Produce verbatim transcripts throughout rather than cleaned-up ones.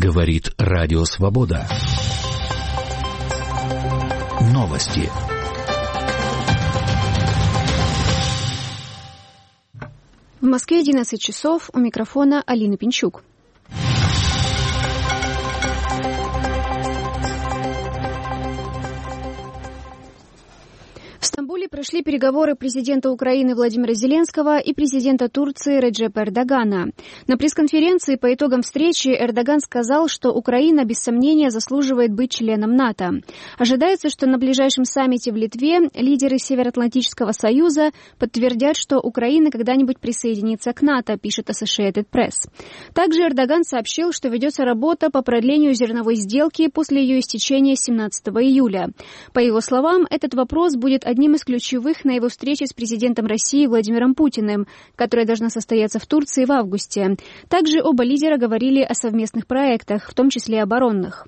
Говорит Радио Свобода. Новости. В Москве одиннадцать часов, у микрофона Алина Пинчук. В Стамбуле прошли переговоры президента Украины Владимира Зеленского и президента Турции Реджепа Эрдогана. На пресс-конференции по итогам встречи Эрдоган сказал, что Украина без сомнения заслуживает быть членом НАТО. Ожидается, что на ближайшем саммите в Литве лидеры Североатлантического союза подтвердят, что Украина когда-нибудь присоединится к НАТО, пишет Associated Press. Также Эрдоган сообщил, что ведется работа по продлению зерновой сделки после ее истечения семнадцатого июля. По его словам, этот вопрос будет одним из ключевых на его встрече с президентом России Владимиром Путиным, которая должна состояться в Турции в августе. Также оба лидера говорили о совместных проектах, в том числе оборонных.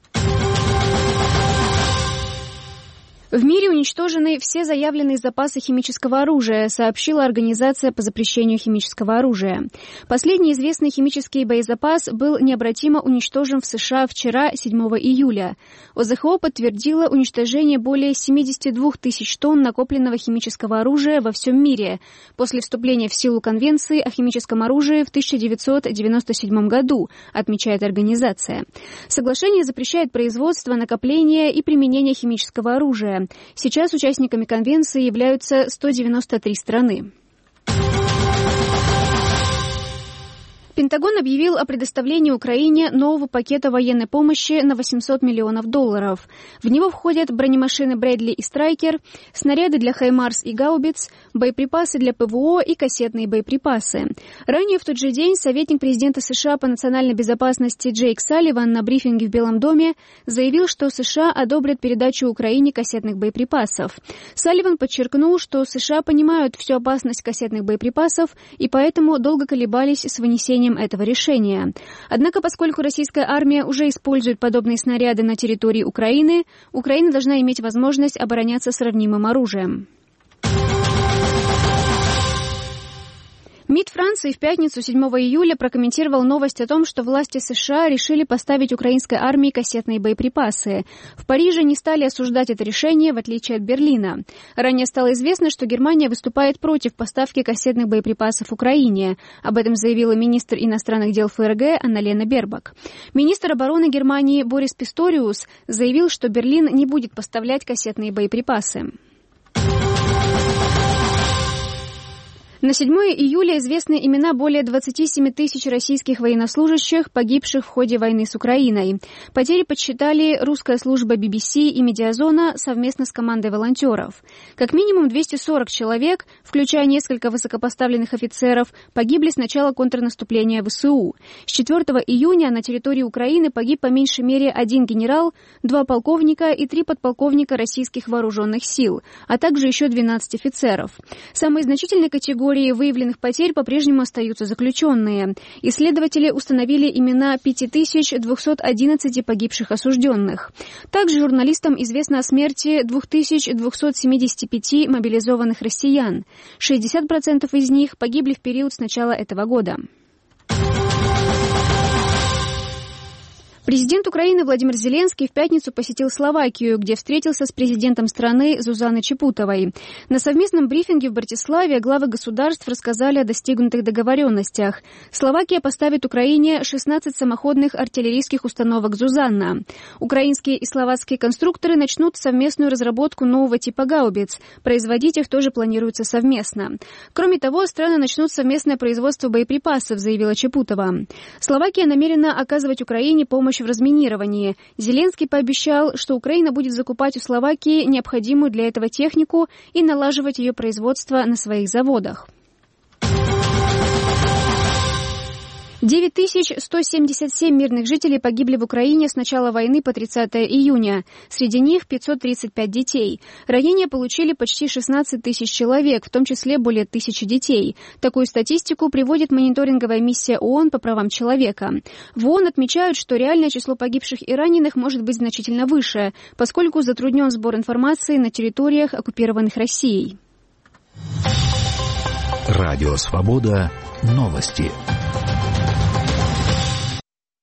В мире уничтожены все заявленные запасы химического оружия, сообщила Организация по запрещению химического оружия. Последний известный химический боезапас был необратимо уничтожен в США вчера, седьмого июля. ОЗХО подтвердила уничтожение более семьдесят два тысяч тонн накопленного химического оружия во всем мире после вступления в силу Конвенции о химическом оружии в тысяча девятьсот девяносто седьмом году, отмечает организация. Соглашение запрещает производство, накопление и применение химического оружия. Сейчас участниками конвенции являются сто девяносто три страны. Пентагон объявил о предоставлении Украине нового пакета военной помощи на восемьсот миллионов долларов. В него входят бронемашины Брэдли и Страйкер, снаряды для Хаймарс и Гаубиц, боеприпасы для ПВО и кассетные боеприпасы. Ранее в тот же день советник президента США по национальной безопасности Джейк Салливан на брифинге в Белом доме заявил, что США одобрят передачу Украине кассетных боеприпасов. Салливан подчеркнул, что США понимают всю опасность кассетных боеприпасов и поэтому долго колебались с вынесением этого решения. Однако, поскольку российская армия уже использует подобные снаряды на территории Украины, Украина должна иметь возможность обороняться сравнимым оружием. МИД Франции в пятницу, седьмого июля, прокомментировал новость о том, что власти США решили поставить украинской армии кассетные боеприпасы. В Париже не стали осуждать это решение, в отличие от Берлина. Ранее стало известно, что Германия выступает против поставки кассетных боеприпасов Украине. Об этом заявила министр иностранных дел ФРГ Анна-Лена Бербак. Министр обороны Германии Борис Писториус заявил, что Берлин не будет поставлять кассетные боеприпасы. На седьмого июля известны имена более двадцати семи тысяч российских военнослужащих, погибших в ходе войны с Украиной. Потери подсчитали русская служба би би си и Медиазона совместно с командой волонтеров. Как минимум двести сорок человек, включая несколько высокопоставленных офицеров, погибли с начала контрнаступления ВСУ. С четвёртого июня на территории Украины погиб по меньшей мере один генерал, два полковника и три подполковника российских вооруженных сил, а также еще двенадцать офицеров. Самой значительной категорией выявленных потерь по-прежнему остаются заключенные. Исследователи установили имена пять тысяч двести одиннадцать погибших осужденных. Также журналистам известно о смерти две тысячи двести семьдесят пять мобилизованных россиян. шестьдесят процентов из них погибли в период с начала этого года. Президент Украины Владимир Зеленский в пятницу посетил Словакию, где встретился с президентом страны Зузаной Чапутовой. На совместном брифинге в Братиславе главы государств рассказали о достигнутых договоренностях. Словакия поставит Украине шестнадцать самоходных артиллерийских установок «Зузанна». Украинские и словацкие конструкторы начнут совместную разработку нового типа гаубиц. Производить их тоже планируется совместно. Кроме того, страны начнут совместное производство боеприпасов, заявила Чапутова. Словакия намерена оказывать Украине помощь в разминировании. Зеленский пообещал, что Украина будет закупать у Словакии необходимую для этого технику и налаживать ее производство на своих заводах. девять тысяч сто семьдесят семь мирных жителей погибли в Украине с начала войны по тридцатого июня. Среди них пятьсот тридцать пять детей. Ранения получили почти шестнадцать тысяч человек, в том числе более тысячи детей. Такую статистику приводит мониторинговая миссия ООН по правам человека. В ООН отмечают, что реальное число погибших и раненых может быть значительно выше, поскольку затруднен сбор информации на территориях, оккупированных Россией. Радио Свобода. Новости.